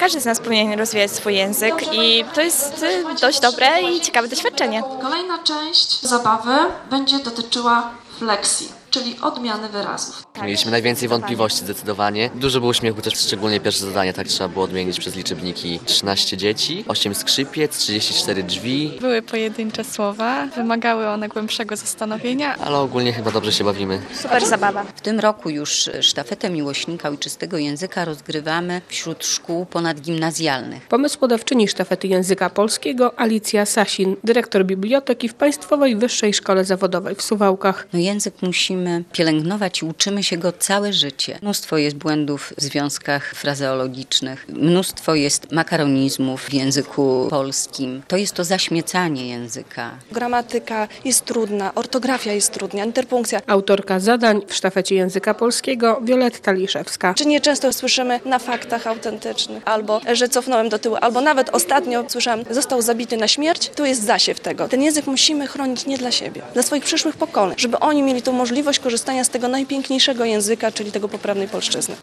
Każdy z nas powinien rozwijać swój język i to jest dość dobre i ciekawe doświadczenie. Kolejna część zabawy będzie dotyczyła flexi, czyli odmiany wyrazów. Mieliśmy najwięcej wątpliwości zdecydowanie. Dużo było śmiechu też, szczególnie pierwsze zadanie, tak trzeba było odmienić przez liczebniki 13 dzieci, 8 skrzypiec, 34 drzwi, Były pojedyncze słowa, wymagały one głębszego zastanowienia. ale ogólnie chyba dobrze się bawimy. Super zabawa. W tym roku już sztafetę miłośnika ojczystego języka rozgrywamy wśród szkół ponadgimnazjalnych. Pomysłodawczyni sztafety języka polskiego Alicja Sasin, dyrektor biblioteki w Państwowej Wyższej Szkole Zawodowej w Suwałkach. Język musimy pielęgnować i uczymy się go całe życie. Mnóstwo jest błędów w związkach frazeologicznych, mnóstwo jest makaronizmów w języku polskim. To jest to zaśmiecanie języka. Gramatyka jest trudna, ortografia jest trudna, interpunkcja. Autorka zadań w sztafecie języka polskiego Wioletta Liszewska. Czy nieczęsto słyszymy na faktach autentycznych, albo że cofnąłem do tyłu, albo nawet ostatnio słyszałam, został zabity na śmierć, tu jest zasiew tego. Ten język musimy chronić nie dla siebie, dla swoich przyszłych pokoleń, żeby oni mieli tą możliwość korzystania z tego najpiękniejszego języka, czyli tego poprawnej polszczyzny.